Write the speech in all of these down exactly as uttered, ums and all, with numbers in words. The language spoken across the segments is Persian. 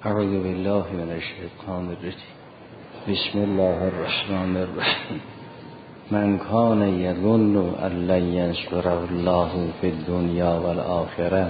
اعوذ بالله من الشیطان الرجیم. بسم الله الرحمن الرحیم. من کان یظن ان لن ینصره الله فی الدنیا والآخرة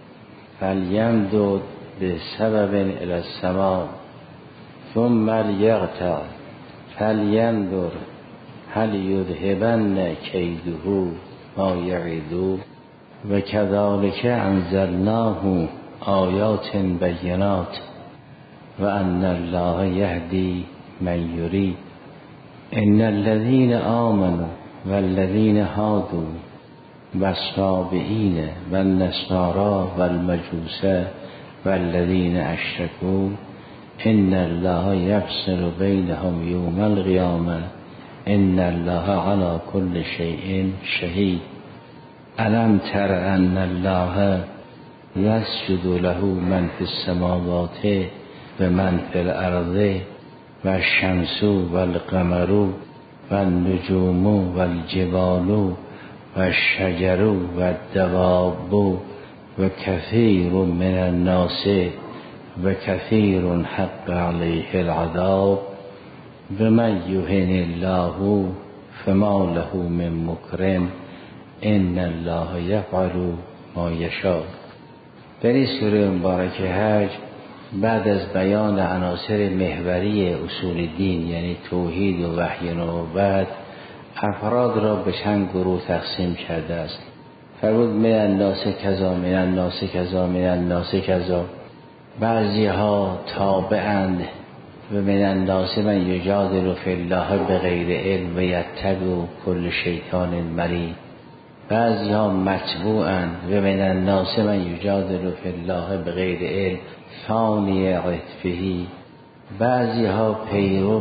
فلیمدد بسبب الی السماء ثم لیقطع فلینظر هل یذهبن کیده ما یعد و کذلک انزلناه آیات بینات و ان الله یهدی من یرید. ان الذین آمنوا والذین هادوا والصابئین والنصارى والمجوس والذین اشرکوا ان الله یفصل بینهم یوم القیامة ان الله علی کل شیء شهید. الم تر ان الله یسجد له من فی السماوات و من فی الارض و الشمس و القمر و النجوم و الجبال و الشجر و الدواب و کثیر من الناس و کثیر حق علیه العذاب و من یهن الله فما له من مکرم ان الله یفعل ما یشاء. در این سوره مبارکه حج بعد از بیان عناصر محوری اصول دین یعنی توحید و وحی نبوت افراد را به چند گروه تقسیم کرده است. فرمود من الناس کذا من الناس کذا من الناس کذا. بعضی ها تابعند و من الناس من یجادل فی الله بغیر علم و یتبع کل شیطان مرید. بعضی ها متبوعند و من الناس من یجادل فی الله بغیر علم ثانی عطفه. بعضی ها پیرو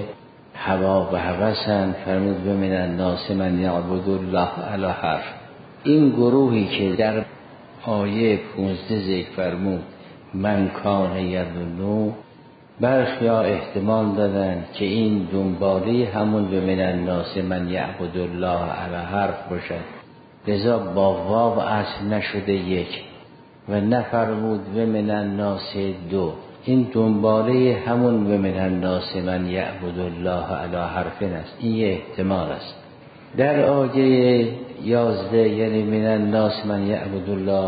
هوا و هوسند. فرمود و من الناس من یعبد الله علی حرف. این گروهی که در آیه پانزده ذکر فرمود من کان یظن، برخی ها احتمال دادن که این دنباله همون و من الناس من یعبد الله علی حرف باشد، لذا با واو اصل نشده یک و نفرمود و من الناس دو. این دنباله همون و من الناس من یعبد الله علی حرفین است. این یه احتمال است. در آیه یازده یعنی من الناس من یعبد الله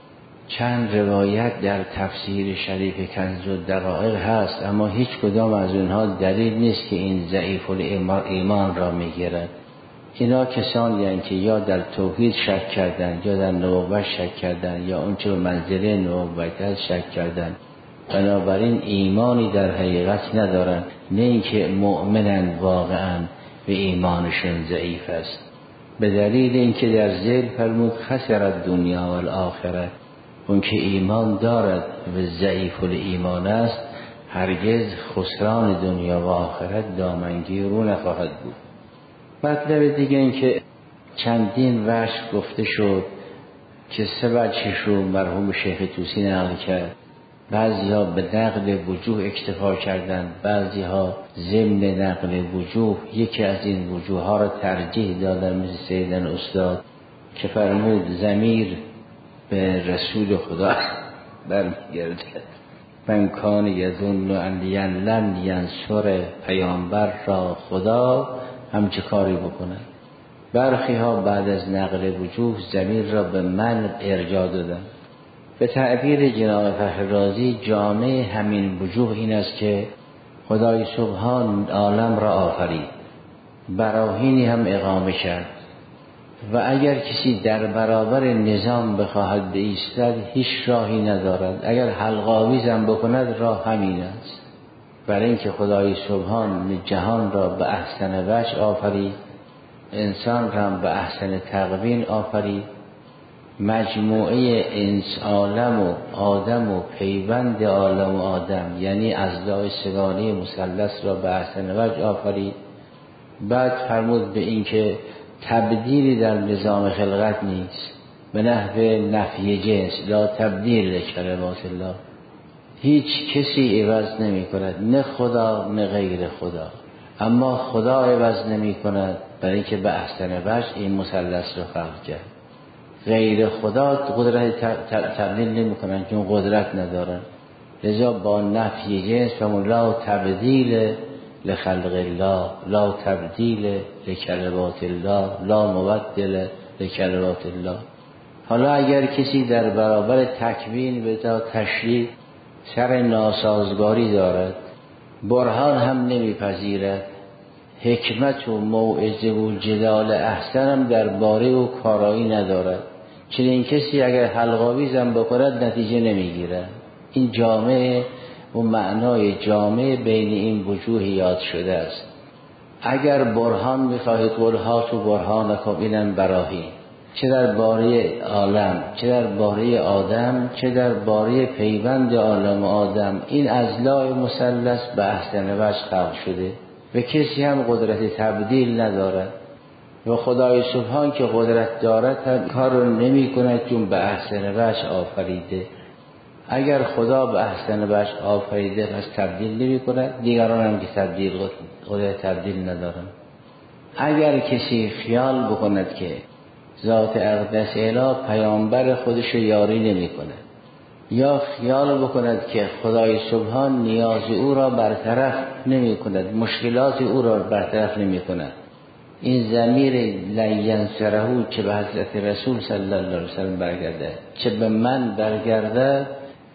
چند روایت در تفسیر شریف کنز الدقایق هست، اما هیچ کدام از اونها دلیل نیست که این ضعیف الایمان را میگیرد. اینا کسانی هستند که یا در توحید شک کردن یا در نبوت شک کردن یا اون چه به منزله نبوت هست شک کردن، بنابراین ایمانی در حقیقت ندارن، نه اینکه مؤمنن واقعا به ایمانشون ضعیف است. به دلیل اینکه در ذیل فرمود خسر الدنیا و الاخره، اون که ایمان دارد و ضعیف الایمان است هرگز خسران دنیا و آخرت دامنگیر رو نخواهد بود. مطلب دیگه این که چندین وجه گفته شد که سه وجهش رو مرحوم شیخ طوسی نقل کرد. بعضی ها به نقل وجوه اکتفا کردند، بعضی ها ضمن نقل وجوه یکی از این وجوه ها را ترجیح دادن، مثل سیدن استاد که فرمود ضمیر به رسول خدا برمیگرده. من کان یظن ان لن ینصر پیامبر را خدا همچه کاری بکنه. برخی ها بعد از نقل وجوه ضمیر را به من ارجاع دادن. به تعبیر جناب فخر رازی جامع همین وجوه این است که خدای سبحان عالم را آفرید، براهینی هم اقامه کرد و اگر کسی در برابر نظام بخواهد بایستد هیچ راهی ندارد. اگر حلق‌آویزم بکند راه همین است، برای اینکه خدای سبحان جهان را به احسن وجه آفرید، انسان را به احسن تقویم آفرید، مجموعه انس عالم و آدم و پیوند عالم و آدم یعنی اضلاع سگانه مثلث را به احسن وجه آفرید. بعد فرمود به این که تبدیلی در نظام خلقت نیست، به نحو نفی جنس، لا تبدیل لکلمات الله. هیچ کسی عوض نمی کند، نه خدا نه غیر خدا، اما خدا عوض نمی کند برای اینکه به احسن وجه این مثلث را خلق کرد. غیر خدا قدرت تبدیل نمی کنن چون قدرت ندارن. لذا با نفی جنس و لا تبدیل لخلق الله، لا تبدیل لکلمات الله، لا مبدل لکلمات الله. حالا اگر کسی در برابر تکوین به تا تشریح سر ناسازگاری دارد، برهان هم نمیپذیرد، حکمت و موعظه و جدال احسن هم در باره و کارایی ندارد، چنین کسی اگر حلقاویزم بکند نتیجه نمیگیرد. این جامعه و معنای جامعه بین این وجوه یاد شده است. اگر برهان میخواهید قل هاتوا برهانکم، اینم براهین، چه در باره عالم، چه در باره آدم، چه در باره پیوند عالم و آدم، این اضلاع مثلث به احسن وجه خلق شده و کسی هم قدرت تبدیل ندارد و خدای سبحان که قدرت دارد هم کار رو نمی کند چون به احسن وجه آفریده. اگر خدا به احسن وجه آفریده پس تبدیل نمی کند، دیگران هم که تبدیل قدرت تبدیل ندارند. اگر کسی خیال بکند که ذات اقدس اله پیامبر خودش یاری نمی کند، یا خیال بکند که خدای سبحان نیاز او را برطرف نمی کند، مشکلات او را برطرف نمی کند، این ضمیر لینصرهو چه به حضرت رسول صلی الله علیه وسلم برگرده چه به من برگرده،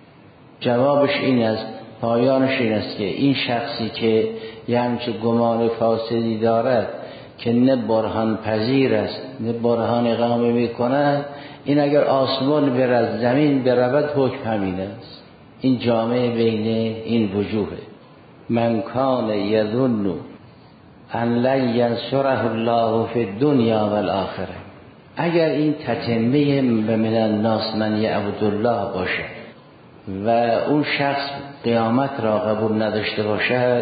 جوابش این است، پایانش این است که این شخصی که یه همچه گمان فاسدی دارد که نه برهان پذیر است نه برهان اقامه می کند، این اگر آسمان برد زمین برود حکم همین است. این جامعه بین این وجوهه. من کان یظن ان لن ینصره الله فی الدنیا والآخره، اگر این تتمه به من الناس من یعبد الله باشد و اون شخص قیامت را قبول نداشته باشد،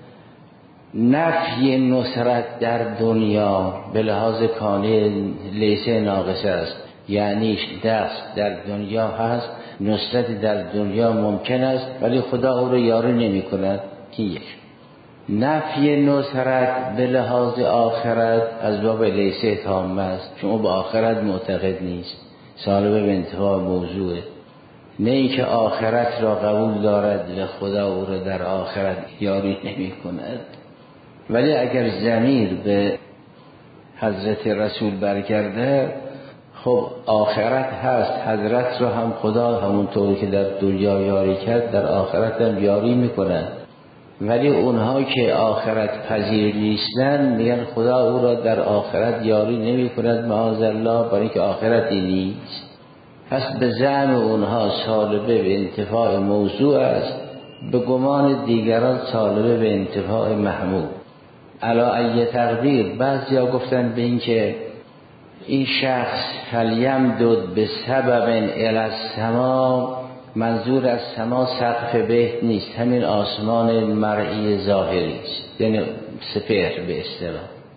نفی نصرت در دنیا به لحاظ کانه لیسه ناقصه است، یعنی دست در دنیا هست، نصرت در دنیا ممکن است ولی خدا او را یاری نمی کند. این یک. نفی نصرت به لحاظ آخرت از باب لیسه تام است، چون او به آخرت معتقد نیست، سالبه به انتفاع موضوعه. نه اینکه آخرت را قبول دارد و خدا او را در آخرت یاری نمی کند. ولی اگر ضمیر به حضرت رسول برگرده، خب آخرت هست، حضرت را هم خدا همونطوری که در دنیا یاری کرد در آخرت هم یاری میکنه، ولی اونها که آخرت پذیر نیستن میگن خدا او را در آخرت یاری نمی کند معاذالله، برای که آخرتی نیست. پس به زعم اونها سالبه به انتفاع موضوع است، به گمان دیگران سالبه به انتفاع محمود. علا ای تقدیر، بعضی ها گفتن به این که این شخص فلیمدد به سبب الی السما، منظور از سما سقف بیت نیست، همین آسمان مرئی ظاهری است، یعنی سپهر به اصطلاح.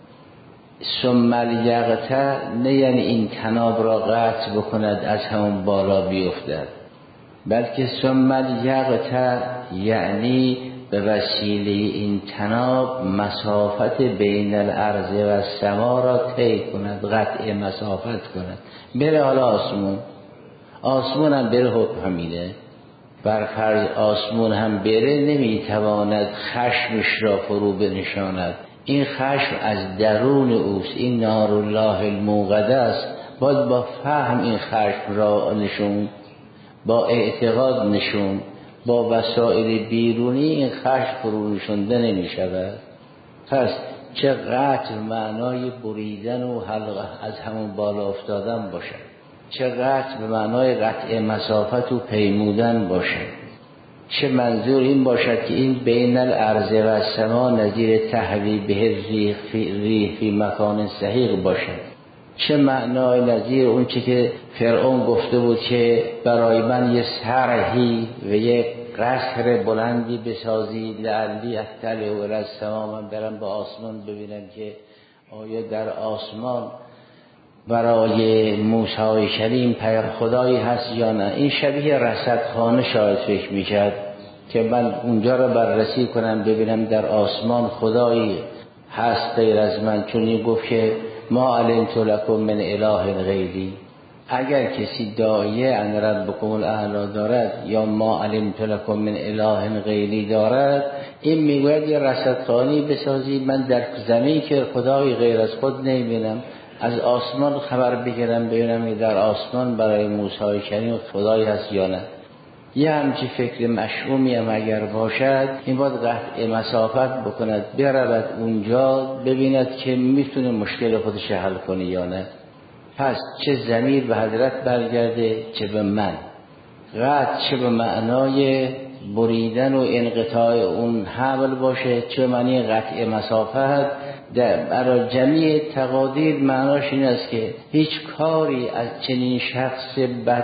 ثم الیقطع، نه یعنی این تناب را قطع بکند از همون بالا بیفتد، بلکه ثم الیقطع یعنی به وسیله این تناب مسافت بین الارض و السما را طی کند، قطع مسافت کند، بره حالا آسمون. آسمون هم بره حکم همینه، برفرض آسمون هم بره نمیتواند خشمش را فرو بنشاند، این خشم از درون اوست، این نار الله الموقده است، باید با فهم این خشم را نشون، با اعتقاد نشون، با وسایل بیرونی این خشم فرو نشونده نمی شود. پس چه قطع معنای بریدن و حلقه از همون بالا افتادن باشد، چه قطع به معنای قطع مسافت و پیمودن باشد، چه منظور این باشد که این بین الارض و السما نظیر تهوی به ریح فی, ریح فی مکان صحیح باشد، چه معنای نظیر اون چی که فرعون گفته بود که برای من یه سرحی و یه قصر بلندی بسازی لعلی اطلع الی السما، من برم به آسمان ببینم که آیا در آسمان برای موسی کلیم پیغمبر خدایی هست یا نه. این شبیه رصدخانه شاید فکر میکرد که من اونجا رو بررسی کنم ببینم در آسمان خدایی هست غیر از من، چون این گفت که ما علمت لکم من اله غیری، اگر کسی داعیه ان ربکم الاعلی دارد یا ما علمت لکم من اله غیری دارد، این میگوید یه رصدخانه‌ای بسازید، من در زمین که خدای غیر از خود نمیبینم، از آسمان خبر بگیرم ببینم در آسمان برای موسی کریم خدایی هست یا نه. یه همچی فکر مشعومی هم اگر باشد، این باید قطع مسافت بکند، برود اونجا ببیند که میتونه مشکل خودش حل کنه یا نه. پس چه ضمیر به حضرت برگرده چه به من، قطع چه به معنای بریدن و انقطاع اون حبل باشه، چه معنی قطع مسافت. در برای جمعی تقادیر معناش این است که هیچ کاری از چنین شخص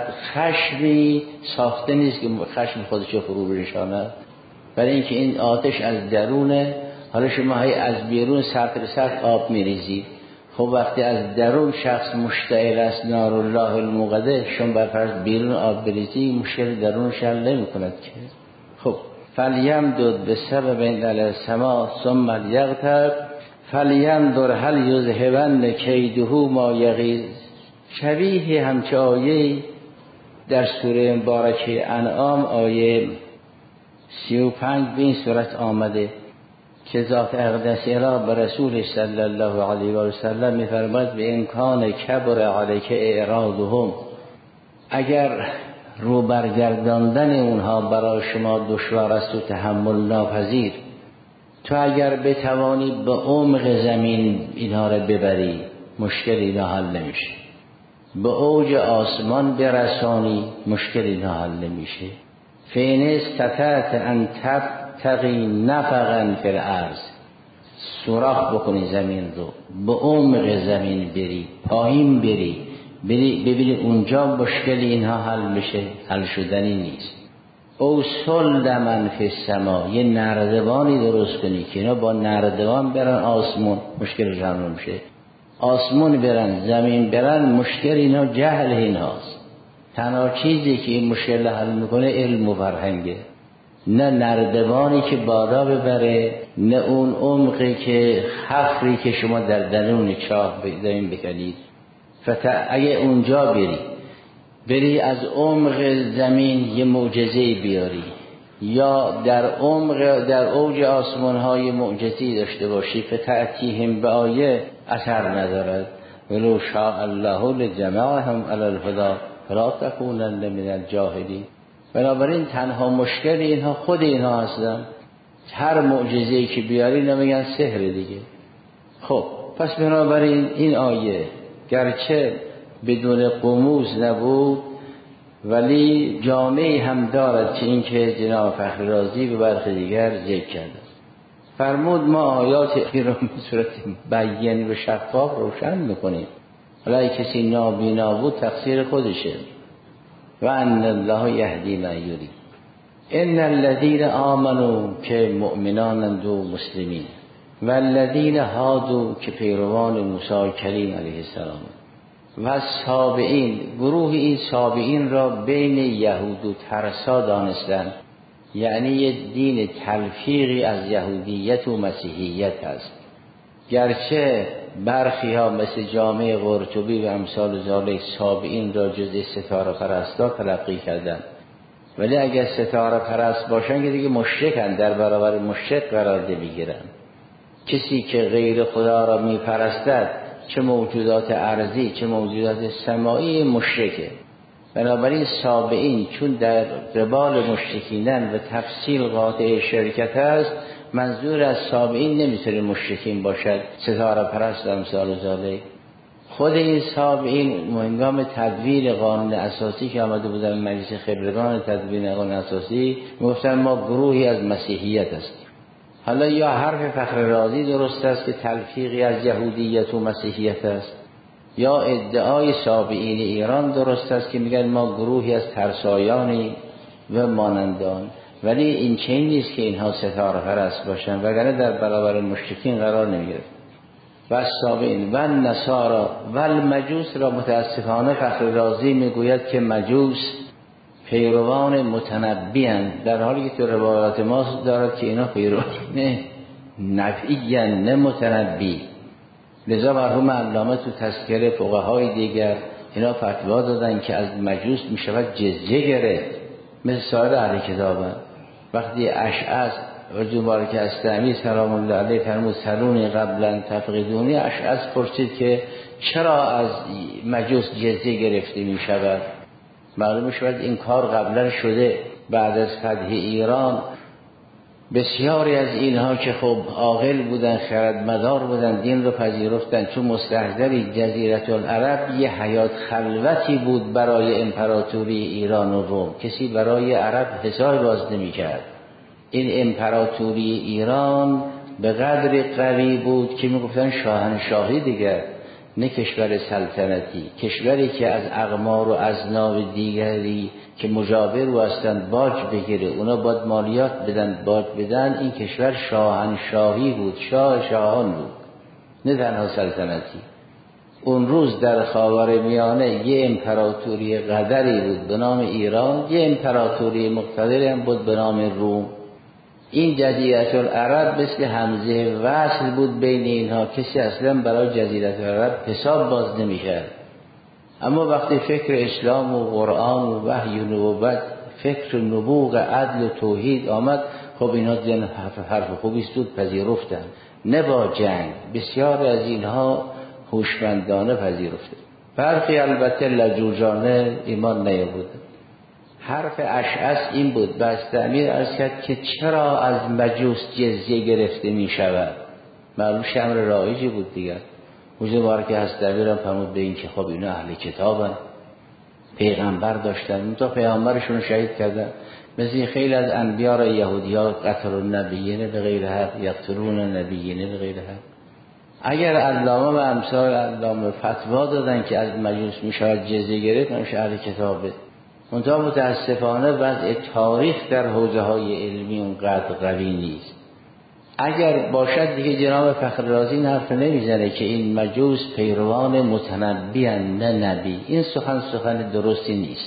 بدخشمی ساخته نیست که خشم خودش فرو بنشاند، برای اینکه این آتش از درونه. حالا شما هی از بیرون سطر سطر آب میریزید، خب وقتی از درون شخص مشتعل است نار الله الموقده، شما برفرض بیرون آب بریزی مشکل درونش حل نمی کند که. خب فلیمدد بسبب الی السما ثم لیغتر فلینظر هل یذهبن کیده ما یغیظ. شبیه همچه آیه در سوره مبارکه انعام آیه سی و پنج به این صورت آمده که ذات اقدسی را به رسول صلی الله علیه و سلم می‌فرماید به امکان کبر علیک اعراضهم، اگر رو برگرداندن اونها برای شما دشوار است و تحمل ناپذیر، تو اگر بتوانی به عمق زمین اینها را ببری مشکل اینا حل نمیشه، به اوج آسمان برسانی مشکل اینا حل نمیشه. فین استطعت ان تبتغی نفقا فی الارض، سوراخ بکنی زمین رو، به عمق زمین بری، پایین بری، بری ببینی اونجا مشکل اینها حل میشه، حل شدنی نیست. او سلما فی السما، یه نردبانی درست کنی که اینا با نردبان برن آسمون مشکل حل نمیشه، آسمون برن زمین برن مشکل اینا جهل ایناست. تنها چیزی که این مشکل حل میکنه علم و فرهنگه، نه نردبانی که بالا ببره، نه اون عمقی که حفری که شما در درون چاه بدین بکنید. فتا اگه اونجا بری بری از عمق زمین یه معجزه‌ای بیاری، یا در عمق در اوج آسمان های معجزه‌ای داشته باشی، فتأتیهم به آیه اثر ندارد. ولو شاء الله لجمعهم علی الهدی فلا تکونن من الجاهلین. بنابراین تنها مشکل اینها خود اینها هستن، هر معجزه‌ای که بیاری نمیگن سحر دیگه. خب پس بنابراین این آیه گرچه بدون قموز نبود ولی جامعی هم دارد، چه این که جناب فخر رازی به برخی دیگر ذکر کرده. فرمود ما آیاتی رو به صورت بیان و شفاف روشن میکنیم، ولی کسی نابینا بود تقصیر خودشه. و ان الله یهدی من یرید. ان الذین آمنوا که مؤمنانند و مسلمین، و الذین هادوا که پیروان موسی کریم علیه السلام، و سابعین، گروه این سابعین را بین یهود و ترسا دانستند، یعنی یه دین تلفیقی از یهودیت و مسیحیت است. گرچه برخی ها مثل جامعه قرطبی و امثال ذالک سابعین را جز ستاره پرستا تلقی کردند، ولی اگر ستاره پرست باشن که دیگه مشرکن، در برابر مشرک قرار نمیگیرن. کسی که غیر خدا را میپرستد، چه موجودات ارضی چه موجودات سمائی، مشرکه. بنابراین سابعین چون در قبال مشرکینن و تفصیل قاطع شرکت است، منظور از سابعین نمیتونه مشرکین باشد، ستاره پرست و امثال ذالک. خود این سابعین هنگام تدوین قانون اساسی که آمده بودن مجلس خبرگان تدوین قانون اساسی، میگفتن ما گروهی از مسیحیت هستیم. حالا یا حرف فخر رازی درست است که تلفیقی از یهودیت و مسیحیت است، یا ادعای سابعین ایران درست است که میگن ما گروهی از ترسایانی و مانندان، ولی این چنین نیست که اینها ستاره پرست باشن، وگرنه در برابر مشرکین قرار نمیگیرند. و سابعین و نصارا و المجوس را متاسفانه فخر رازی میگوید که مجوس پیروان متنبی اند، در حالی که تو روایات ما دارد که اینا پیروان نبی اند نه متنبی. لذا مرحوم علامه تو تذکره فقهای دیگر اینا فتوا دادن که از مجوس می شود جزیه گرفت، مثل سایر اهل کتابن. وقتی اشعث رجل مبارک استعمی سلام الله علیه فرمود سلونی قبلا تفقدونی، اشعث پرسید که چرا از مجوس جزیه گرفته می شود؟ معلوم شود این کار قبلا شده. بعد از فتح ایران بسیاری از اینها که خب عاقل بودن، خردمدار بودن، دین رو پذیرفتن، چون مستحضری جزیره العرب یه حیات خلوتی بود برای امپراتوری ایران و روم، کسی برای عرب حساب باز نمی کرد. این امپراتوری ایران به قدری قوی بود که می گفتن شاهنشاهی دیگر، نه کشور سلطنتی، کشوری که از اقمار و اذناب دیگری که مجاور و هستند باج بگیره، اونا باید مالیات بدن، باج بدن. این کشور شاهنشاهی بود، شاه شاهان بود، نه تنها سلطنتی. اون روز در خاورمیانه یه امپراتوری قدری بود به نام ایران، یه امپراتوری مقتدری هم بود به نام روم. این جزیره العرب مثل همزه وصل بود بین اینها، کسی اصلا برای جزیره العرب حساب باز نمی‌کرد. اما وقتی فکر اسلام و قرآن و وحی و نبوت، فکر نبوغ عدل و توحید آمد، خب اینا دیدن حرف خوبی است، پذیرفتن، نه با جنگ. بسیار از اینها هوشمندانه پذیرفته. برخی البته لجوجانه ایمان نیاوردند. حرف اشعث این بود، بستعمیر عرض کرد که چرا از مجوس جزیه گرفته می شود؟ معلوم امر رایجی بود دیگر. حضور مبارک هستویر هم فرمود به این که خب اینا اهل کتابن، پیغمبر داشتن، اون تا پیغمبرشون شهید کردن. مثل خیلی از انبیاء را یهودی ها قتل النبیین به غیر حق، یقتلون النبیین به غیر حق. اگر علامه و امثال علامه فتوا دادن که از مجوس می شود جزیه گرفت، نمیشه اهل کتابه. منتها متاسفانه وضع تاریخ در حوزه های علمی اونقدر قوی نیست. اگر باشد دیگه جناب فخررازی این حرف نمیزنه که این مجوس پیروان متنبی هستند نه نبی. این سخن سخن درستی نیست.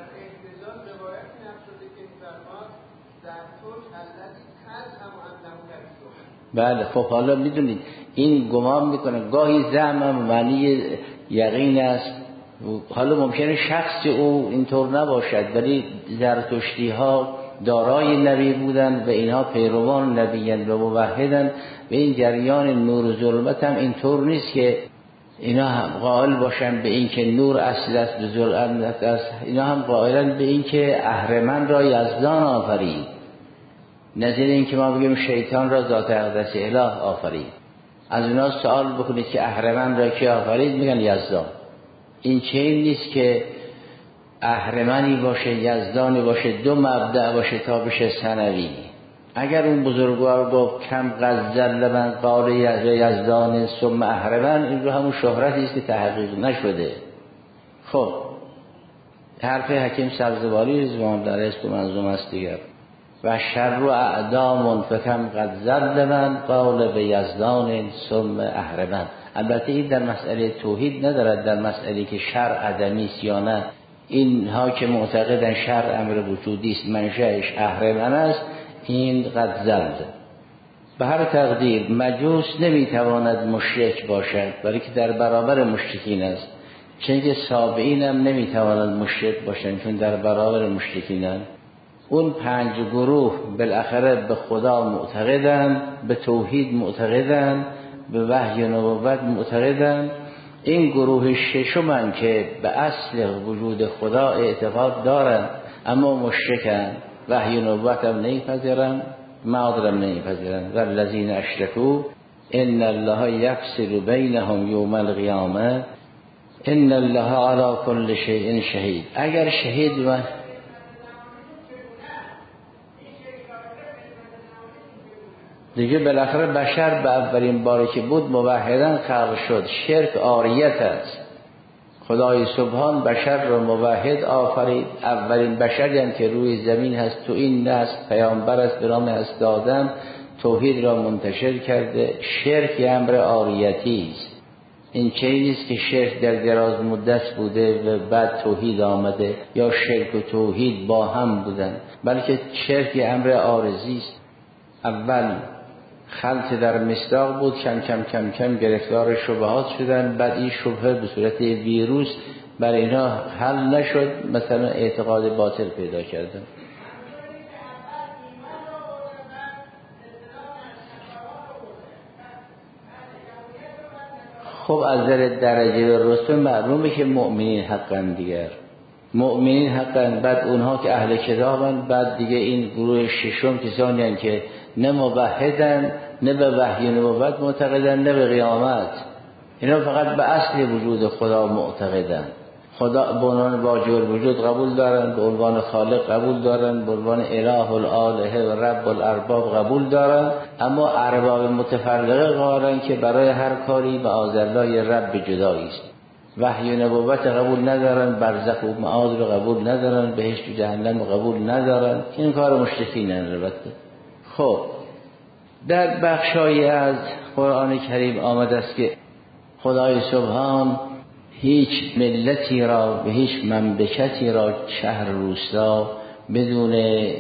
بله خب حالا میدونید این گمان میکنه، گاهی زعم هم معنی یقین است. حالا ممکنه شخص او اینطور نباشد، ولی زرتشتی ها دارای نبی بودن و اینها پیروان نبیان و موحدن و این جریان نور و ظلمت هم اینطور نیست که اینا هم قائل باشن به این که نور اصل است و ظلمت است. اینا هم قائلن به این که اهرمن را یزدان آفرید، نظیر این که ما بگیم شیطان را ذات اقدس اله آفرید. از اینا سوال بکنید که اهرمن را کی آفرید، میگن یزدان. این چنین نیست که اهرمنی باشه یزدانی باشه دو مبدأ باشه تا بشه ثانوی. اگر اون بزرگوار گفت کم غزل من قال یزدان ثم اهرمن، این رو همون شهرتی است که تحقیق نشده. خب حرف حکیم سبزواری رضوان الله علیه تو منظوم است دیگر، و شر و اعدام فکم غزل من قال به یزدان ثم اهرمن. البته این در مسئله توحید ندارد، در مسئله که شر عدمی است یا نه. اینها که معتقدن شر امر وجودی است، منشأش اهرمن است، این قد زلد. به هر تقدیر مجوس نمیتواند مشرک باشد، برای که در برابر مشرکین است. چنانکه سابعین هم نمیتواند مشرک باشند، چون در برابر مشرکینند. اون پنج گروه بالاخره به خدا معتقدند، به توحید معتقدند، به وحی و نبوت معتقدند. این گروه ششم که به اصل وجود خدا اعتقاد دارند اما مشرکند، وحی و نبوت هم نمیپذیرند، معاد هم نمیپذیرند. والذین اشرکوا ان الله یفصل بینهم یوم القیامه ان الله علی کل شیء شهید. اگر شهید و دیگه بالاخره بشر به اولین باری که بود موحدن خلق شد. شرک عاریت است. خدای سبحان بشر را موحد آفرید. اولین بشری هم که روی زمین هست تو این نسل پیامبر است به نام حضرت آدم، توحید را منتشر کرده. شرک امر عاریتی است. این چیزی نیست که شرک در دراز مدت بوده و بعد توحید آمده، یا شرک و توحید با هم بودن، بلکه شرک امر عارضی است. اول خلط در مصداق بود، کم کم کم کم گرفتار شبهات شدن، بعد این شبهه به صورت ویروس برای اینا حل نشد، مثلا اعتقاد باطل پیدا کردن. خب از نظر درجه و رتبه معلومه که مؤمنین حقاً دیگر مؤمنین حقاً، بعد اونها که اهل کتابن، بعد دیگه این گروه ششم کسانی هستند که نه موحدن، نه به وحی نبوت معتقدن، نه به قیامت. اینا فقط به اصل وجود خدا معتقدن. خدا به عنوان واجب الوجود قبول دارن، به عنوان خالق قبول دارن، به عنوان اله الالهه و رب الارباب قبول دارن، اما ارباب متفرقه قائلن که برای هر کاری معاذالله یه رب جدایی است. وحی نبوت قبول ندارن، برزخ و معاد رو قبول ندارن، بهشت و جهنم رو قبول ندارن. این کار مشرکینن البته. خب در بخشایی از قرآن کریم آمده است که خدای سبحان هیچ ملتی را به هیچ مملکتی را شهر روستا بدون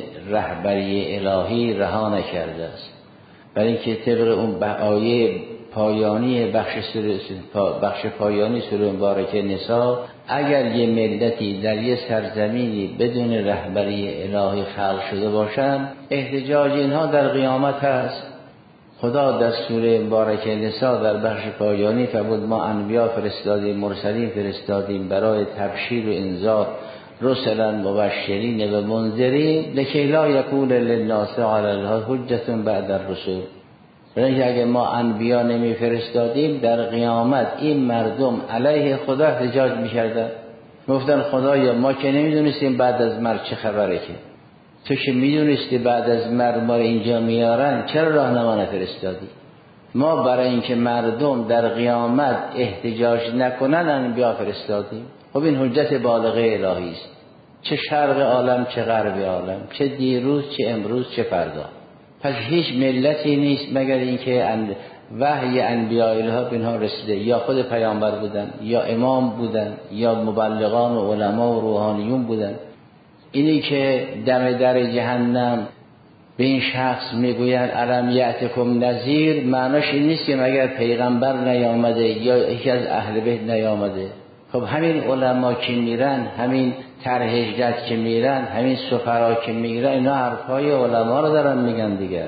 رهبری الهی رها نکرده است. برای اینکه طبق اون آیه پایانی بخش سوره بخش پایانی سوره مبارکه نساء، اگر یه ملتی در یه سرزمینی بدون رهبری الهی خلق شده باشند، احتجاج اینها در قیامت هست. خدا در سوره مبارکه نساء در بخش پایانی فرمود ما انبیا فرستادیم، مرسلین فرستادیم برای تبشیر و انذار، رسلا مبشرین و منذرین لکی لا یکون للناس علی الله حجة بعد الرسول. برای اگه ما انبیا نمی فرستادیم در قیامت این مردم علیه خدا احتجاج میکردن، گفتن خدایا ما که نمیدونستیم بعد از مرگ چه خبره، که تو که میدونستی بعد از مرگ ما اینجا میارن چرا راهنما نفرستادی؟ ما برای اینکه مردم در قیامت احتجاج نکنن انبیا فرستادیم. خب این حجت بالغه الهی است، چه شرق عالم چه غرب عالم، چه دیروز چه امروز چه فردا. پس هیچ ملتی نیست مگر اینکه وحی انبیاء الهی به اینها رسیده، یا خود پیامبر بودن، یا امام بودن، یا مبلغان و علما و روحانیون بودن. اینی که دم در جهنم به این شخص میگویند الم یأتکم نذیر، معناش این نیست که مگر پیغمبر نیامده یا یکی از اهل بیت نیامده. خب همین علما که میرن، همین طرح هجرت که میرن، همین سفرا که میرن، اینا حرفای علما رو دارن میگن دیگه.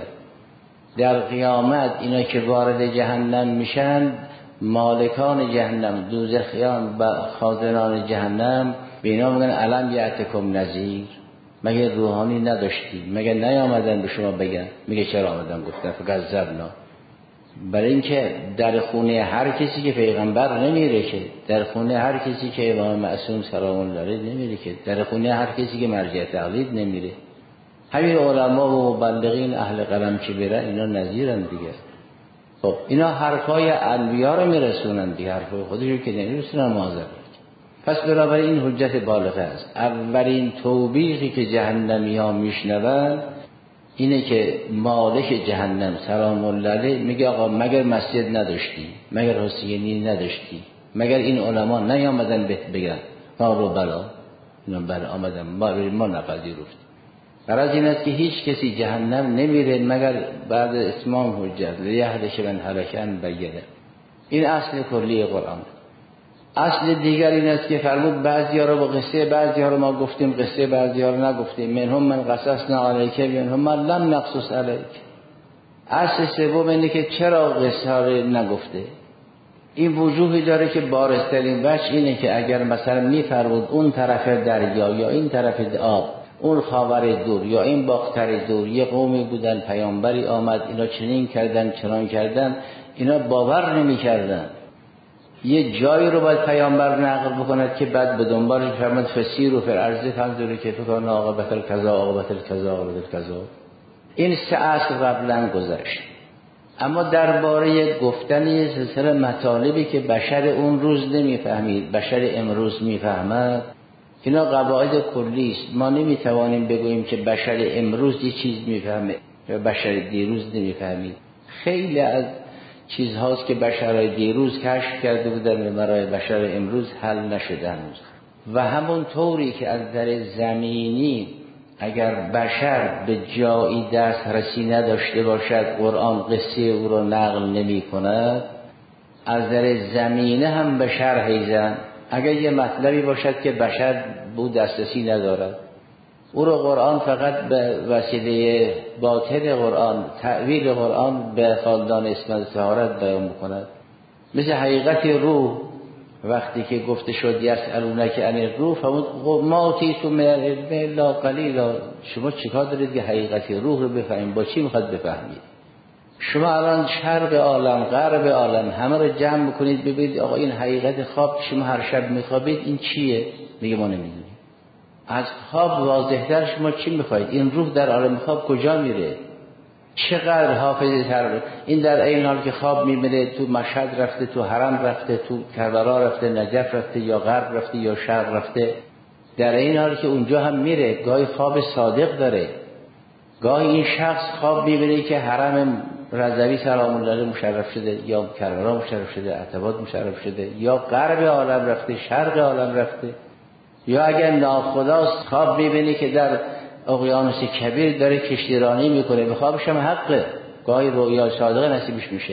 در قیامت اینا که وارد جهنم میشن، مالکان جهنم، دوزخیان و خازنان جهنم به اینا میگن الم یأتکم نذیر، مگه روحانی نداشتی؟ مگه نیامدن به شما بگن؟ میگه چرا آمدن؟ گفتن فکذبنا. برای اینکه در خونه هر کسی که پیغمبر نمیره، که در خونه هر کسی که امام معصوم سلام الله علیه نمیره، که در خونه هر کسی که مرجع تقلید نمیره. همین علما و مبلغین اهل قلم که برن اینا نذیرن دیگه. خب اینا حرفای انبیا رو میرسونن دیگه، حرفای خودشو که نمیرسونن معذرت. پس بنابراین این حجت بالغه است. اولین توبیخی که جهنمی ها میشنون اینه که مالک جهنم سلام الله علیه میگه آقا مگر مسجد نداشتی، مگر حسینی نداشتی، مگر این علما نیامدن بهت بگن ما رو بلا اینا بر آمدن ما ما نپذیرفتیم. غرض این است که هیچ کسی جهنم نمیره مگر بعد اتمام حجت لیهلک من هلک عن بینه. این اصل کلی قرآن. اصل دیگر این است که فرمود بعضی ها رو با قصه بعضی ها رو ما گفتیم، قصه بعضی ها رو نگفتیم. منهم من قصصنا علیک منهم من لم نقصص علیک. اصل سوم اینه که چرا قصه ها رو نگفته. این وجوهی داره که بارزترین وجه اینه که اگر مثلا میفرمود اون طرف دریا یا این طرف آب، اون خاور دور یا این باختر دور یه قومی بودن، پیامبری آمد، اینا چنین کردن چنان کردن، اینا باور نمی کردن. یه جایی رو باید پیامبر نقل بکند که بعد به دنبالش فرمود فسیر و فرعرضه فنظوری که فکران عاقبت الکذا عاقبت الکذا عاقبت الکذا. این سه اصل قبلا گذشت. اما درباره گفتن سلسله مطالبی که بشر اون روز نمیفهمید بشر امروز میفهمد، اینا قواعد کلی است. ما نمیتوانیم بگوییم که بشر امروز یه چیز میفهمه و بشر دیروز نمیفهمید. خیلی از چیزهاست که بشرای دیروز کشف کرده بودن و برای بشر امروز حل نشده هنوز. و همون طوری که از در زمینی اگر بشر به جایی دسترسی نداشته باشد قرآن قصه او را نقل نمی کند، از در زمینه هم به شرح ایزن اگر یه مطلبی باشد که بشر به دسترسی ندارد، او رو قرآن فقط به وسیله باطن قرآن، تأویل قرآن به خاندان اسمت طهارت بیان میکند. مثل حقیقت روح وقتی که گفته شد یسألونک عن الروح فقل ما اوتیتم من العلم الا قلیلا. شما چیکار دارید که حقیقت روح رو بفهمید؟ با چی میخواد بفهمید؟ شما الان شرق عالم غرب عالم همه رو جمع بکنید ببینید آقا این حقیقت خواب که شما هر شب میخوابید این چیه؟ میگه ما نمیدونیم. از خواب واضح‌تر شما چی میخواید؟ این روح در عالم خواب کجا میره؟ چقدر حافظه تر این در این حال که خواب میبینه تو مشهد رفته، تو حرم رفته، تو کربلا رفته، نجف رفته، یا غرب رفته یا شرق رفته، در این حال که اونجا هم میره. گاهی خواب صادق داره، گاهی این شخص خواب میبینه که حرم رضوی سلام الله علیه مشرف شده، یا کربلا مشرف شده، عتبات مشرف شده، یا غرب عالم رفته، شرق عالم رفته. یا اگر ناخداست خواب میبینه که در اقیانوس کبیر داره کشتیرانی میکنه، به خوابش هم حقه، گاهی رویا صادقه نصیبش میشه.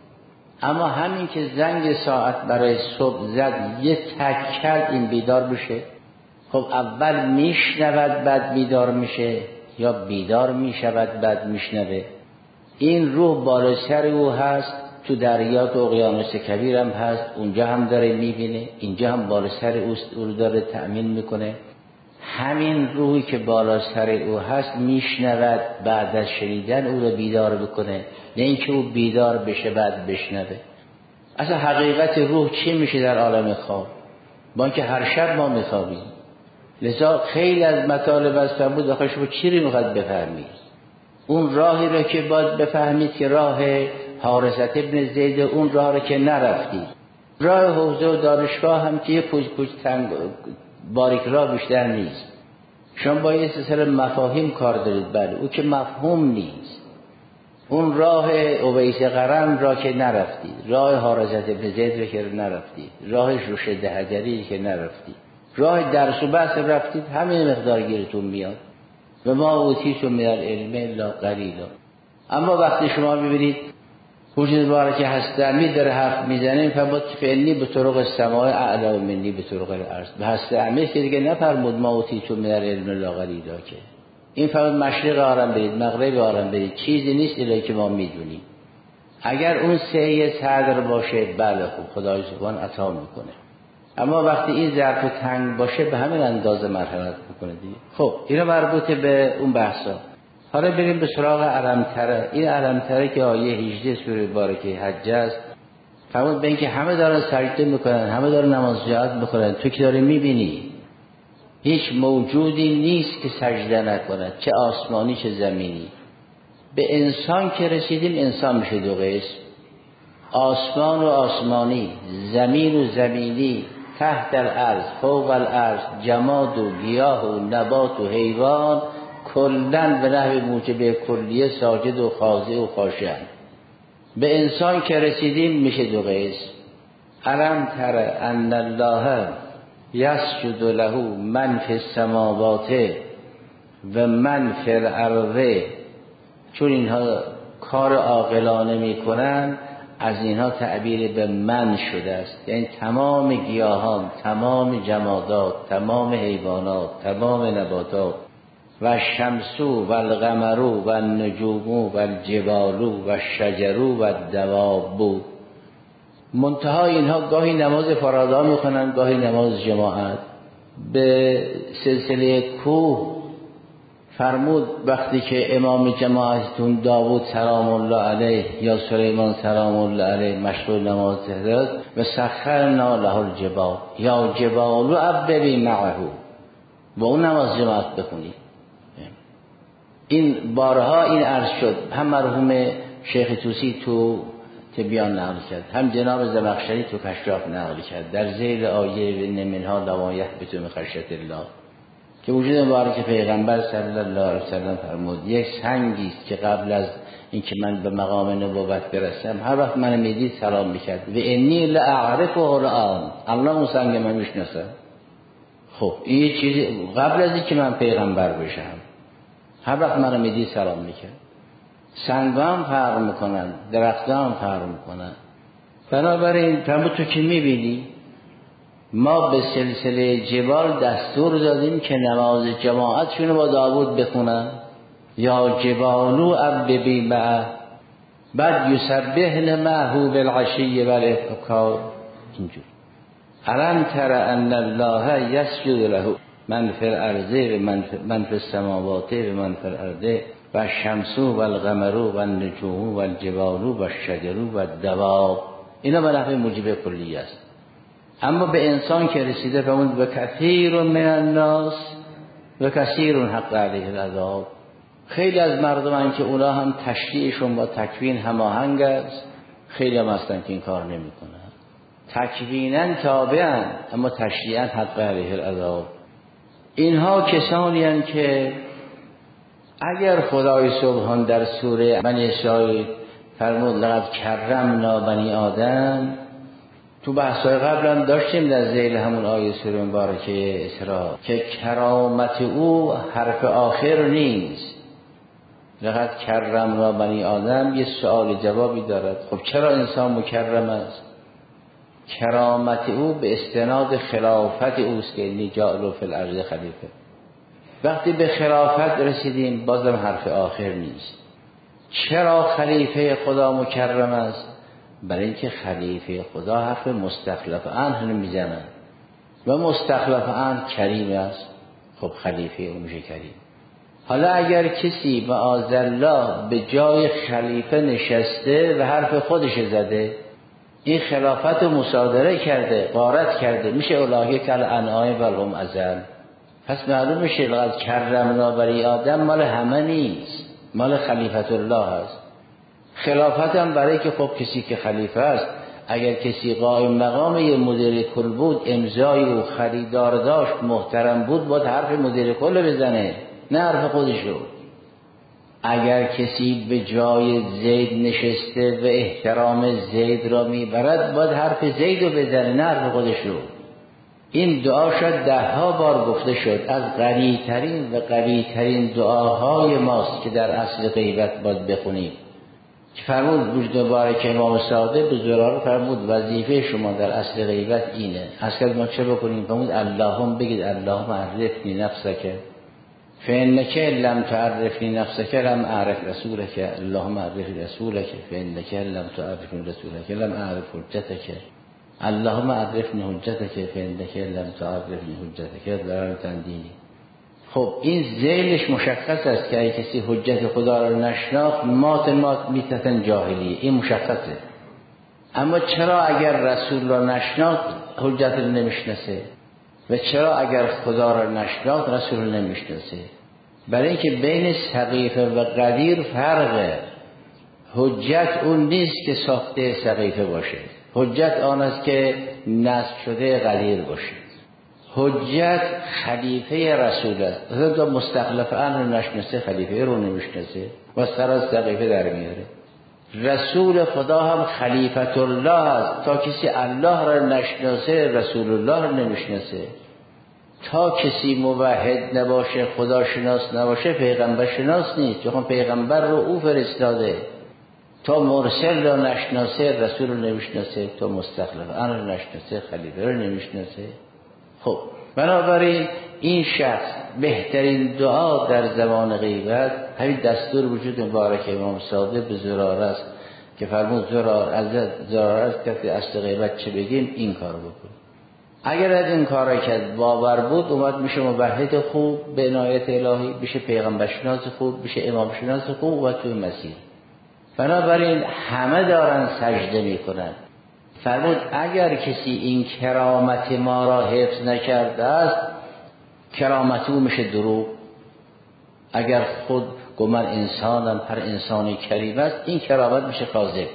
اما همین که زنگ ساعت برای صبح زد یه تک کرد این بیدار بشه. خب اول میشنود بعد بیدار میشه، یا بیدار میشود بعد میشنوه؟ این روح بالا سر او هست، تو دریا تو اقیانوس کبیر هم هست، اونجا هم داره میبینه، اینجا هم بالا سر او داره تأمین میکنه. همین روحی که بالا سر او هست میشنود، بعد از شنیدن او رو بیدار بکنه، نه اینکه او بیدار بشه بعد بشنوه. اصلا حقیقت روح چی میشه در عالم خواب؟ با اینکه هر شب ما میخوابیم. لذا خیلی از مطالب از فرمود آخه شما چی رو میخواد بفهمید؟ اون راهی رو که باید بفهمید که راه حارثت ابن زید، اون راه رو که نرفتید. راه حوزه و دانشگاه هم که یه پوچ پوچ تنگ باریک راه بیشتر نیست. شما با یه سلسله مفاهیم کار دارید، بله او که مفهوم نیست. اون راه اویس قرن را که نرفتید، راه حارثت ابن زید را که نرفتید، راه رشد حجری که نرفتید، راه درس و بحث رفتید، همین مقدار گیرتون میاد. و ما اوتیتم من العلم الا قلیلا. اما وقتی شما ببینید وجود باره که هست امی داره حرف میزنه، فبات فعلی به طرق السماء اعلا منی به طرق الارض. به هست امی که دیگه نفرمود ما اوتیتم من العلم الا قلیلا، که این فرمود مشرق عالم برید مغرب عالم برید، چیزی نیست الا که ما میدونیم. اگر اون سعی صدر باشه بله خوب خدای سبحان عطا میکنه. اما وقتی این ظرف تنگ باشه به همین اندازه مرحمت میکنه دیگه. خب اینا مربوط به اون بحثا. حالا بریم به سراغ علمتره. این علمتره که آیه هجده سوره بارکه حج است، فرمود به این که همه دارن سجده میکنن، همه دارن نماز جهاد میکنن، تو که داری میبینی هیچ موجودی نیست که سجده نکند، چه آسمانی چه زمینی. به انسان که رسیدیم انسان میشه دو قسم، آسمان و آسمانی، زمین و زمینی، تحت الارض فوق الارض، جماد و گیاه و نبات و حیوان، کلن به نحو موجب کلیه ساجد و خاضع و خاشع. به انسان که رسیدیم میشه دو قسم. الم تر ان الله یسجد له من فی السماوات و من فی الارض. چون اینها کار عاقلانه میکنن از اینها تعبیر به من شده است، یعنی تمام گیاهان، تمام جمادات، تمام حیوانات، تمام نباتات، و شمسو و القمرو و النجومو و الجبالو و الشجرو و الدوابو. منتها اینها گاهی نماز فرادا میکنن، گاهی نماز جماعت. به سلسله کوه فرمود وقتی که امام جماعتون داوود سلام الله علیه یا سلیمان سلام الله علیه مشغول نماز داشت، و سخرنا له الجبال یا جبال ابری معه، و اون نماز جماعت بخونید. این بارها این عرض شد، هم مرحوم شیخ طوسی تو تبیان نقل کرد، هم جناب زمخشری تو کشاف نقل کرد در ذیل آیه و منها لوایح بتو من خشیت الله، که وجود مبارک پیغمبر صلی الله علیه وسلم فرمود یک سنگی است که قبل از اینکه من به مقام نبوت برسم هر وقت من میدید سلام میکرد، و انی لاعرفه الان، الله اون سنگ من میشناسه. خب این چیزی قبل از اینکه من پیغمبر بشم هر وقت من میدید سلام میکرد. سنگام فرق میکنن، درختان فرق میکنن. بنابراین فرمود تو که میبینی ما به سلسله جبال دستور دادیم که نماز جماعتشون رو با داوود بخونن، یا جبالو اببی معه، بعد یسبحن معه بالعشی والابکار. اینجور الم تر ان الله یسجد له من فی الارض و من فی السماوات و من فی الارض و الشمس و القمر و النجوم و الجبال و الشجر و الدواب. اینا به نحو موجب کلی است. اما به انسان که رسیده فرمود و کثیر من الناس و کثیر حق علیه العذاب. خیلی از مردمان که اونا هم تشریعشون با تکوین هماهنگ است، خیلی هم هستن که این کار نمیکنن، تکویناً تابعن اما تشریعاً حق علیه العذاب. اینها کسانی هستند که اگر خدای سبحان در سوره بنی اسرائیل فرمود لقد کرمنا بنی آدم، تو بحث‌های قبل هم داشتیم در ذیل همون آیه سوره مبارکه اسراء که کرامت او حرف آخر نیست. لقد کرمنا بنی آدم یه سوال جوابی دارد. خب چرا انسان مکرم است؟ کرامت او به استناد خلافت اوست که انی جاعل فی الارض خلیفه. وقتی به خلافت رسیدیم بازم حرف آخر نیست. چرا خلیفه خدا مکرم است؟ برای اینکه خلیفه خدا حرف مستخلف عنه میزنه و مستخلف عنه کریم است. خب خلیفه اون میشه کریم. حالا اگر کسی معاذالله به جای خلیفه نشسته و حرف خودش زده، این خلافت رو مصادره کرده، غارت کرده، میشه اولئک کالانعام بل هم اضل. پس معلوم میشه لقد کرمنا بنی آدم مال همه نیست، مال خلیفت الله است. خلافت هم برای که خب کسی که خلیفه است، اگر کسی قائم مقام یه مدیر کل بود، امضای و خریدار داشت، محترم بود، باید حرف مدیر کل بزنه، نه حرف خودشو. اگر کسی به جای زید نشسته و احترام زید را میبرد، باید حرف زید رو بزنه، نه حرف خودشو. این دعا شد ده ها بار گفته شد، از غنی ترین و قوی ترین دعاهای ماست که در اصل غیبت باید بخونیم. که فرمود وجود مبارک امام صادق به زرار فرمود وظیفه شما در اصل غیبت اینه. اصل ما چه بکنیم؟ فرمود اللهم بگید اللهم عرفنی نفسک فانک لم تعرفنی نفسک لم اعرف رسولک، اللهم عرفنی رسولک فانک لم تعرفنی رسولک لم اعرف حجتک، اللهم عرفنی حجتک فانک لم تعرفنی حجتک ضرر تندینی. خب این ذیلش مشخص است که اگه کسی حجت خدا رو نشناخت مات مات میتتن جاهلی، این مشخصه. اما چرا اگر رسول رو نشناخت حجت رو نمیشناسه و چرا اگر خدا رو نشناخت رسول رو نمیشناسه؟ برای اینکه بین سقیفه و قدیر فرقه. حجت اون نیست که ساخته سقیفه باشه، حجت آن است که نصب شده قدیر باشه. حجت خلیفه رسول است. مثلا مستخلف عنه رو نشناسه خلیفه رو نمیشناسه و سر از سقیفه در میاره. رسول خدا هم خلیفت الله است. تا کسی الله را نشناسه رسول الله رو نمیشناسه. تا کسی موحد نباشه، خدا شناس نباشه، پیغمبر شناس نیست، چون پیغمبر رو او فرستاده. تا مرسل رو نشناسه رسول رو نمیشناسه، تا مستخلف عنه رو نشناسه خلیفه رو نمیشناسه. خب بنابراین این شخص بهترین دعا در زمان غیبت همین دستور وجود مبارک امام صادق به زرار است که فرمود زرار از زرار است که اصل غیبت چه بگیم این کار بکن. اگر از این کار کرد باور بود اومد میشه موحد خوب به عنایت الهی، بشه پیغمبر شناس خوب، بشه امام شناس خوب و توی مسیر. بنابراین همه دارن سجده میکنن. فرمود اگر کسی این کرامت ما را حفظ نکرده است کرامت او میشه دروغ. اگر خود گو من انسانم، هر انسانی کریم است، این کرامت میشه کاذب.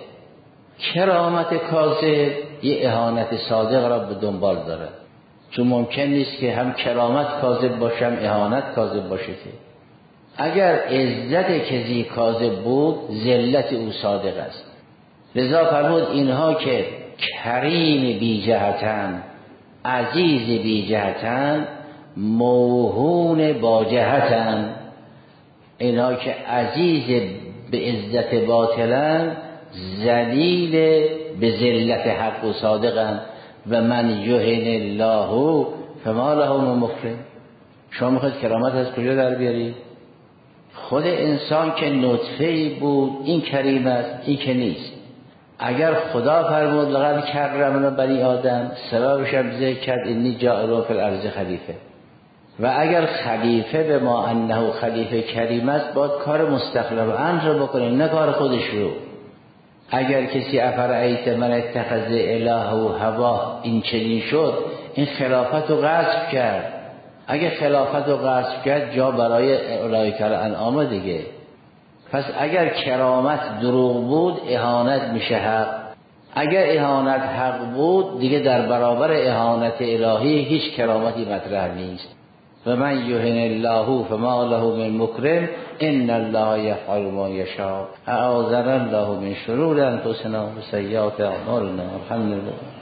کرامت کاذب یه اهانت صادق را به دنبال داره، چون ممکن نیست که هم کرامت کاذب باشه هم اهانت کاذب باشه. که اگر عزت کسی کاذب بود ذلت او صادق است. لذا فرمود اینها که کریم بی جهتن، عزیز بی جهتن، موهون با جهتن. اینها که عزیز به عزت باطلن، ذلیل به ذلت حق و صادقن و من یهن الله فما له من مکرم. شما میخواید کرامت از کجا در بیارید؟ خود انسان که نطفه‌ای بود این کریم است، این که نیست. اگر خدا فرمود لقد کرمنا بنی آدم، سببش هم ذکر کرد انی جاعل فی الارض خلیفه. و اگر خلیفه به ما انه خلیفه کریم است باید کار مستقل امر رو بکنه، نه کار خودش رو. اگر کسی افرایت من اتخذ اله و هوا این چنین شد، این خلافت رو غصب کرد. اگر خلافت رو غصب کرد جا برای اولئک الانعام دیگه. پس اگر کرامت دروغ بود اهانت میشه حق، اگر اهانت حق بود دیگه در برابر اهانت الهی هیچ کرامتی مطرح نیست. و من یهن الله فما له من مکرم ان الله یفعل ما یشاء. اعاذنا الله من شرور انفسنا و سیئات اعمالنا. الحمدلله.